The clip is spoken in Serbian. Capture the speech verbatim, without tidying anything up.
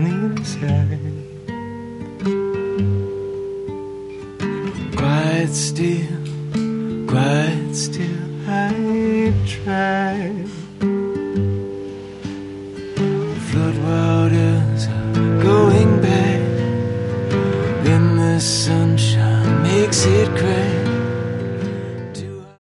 the other side. Quiet still, quiet still, I tried.